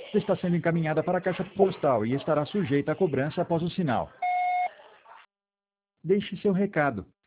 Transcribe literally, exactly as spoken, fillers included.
está sendo encaminhada para a caixa postal e estará sujeita a cobrança após o sinal. Deixe seu recado.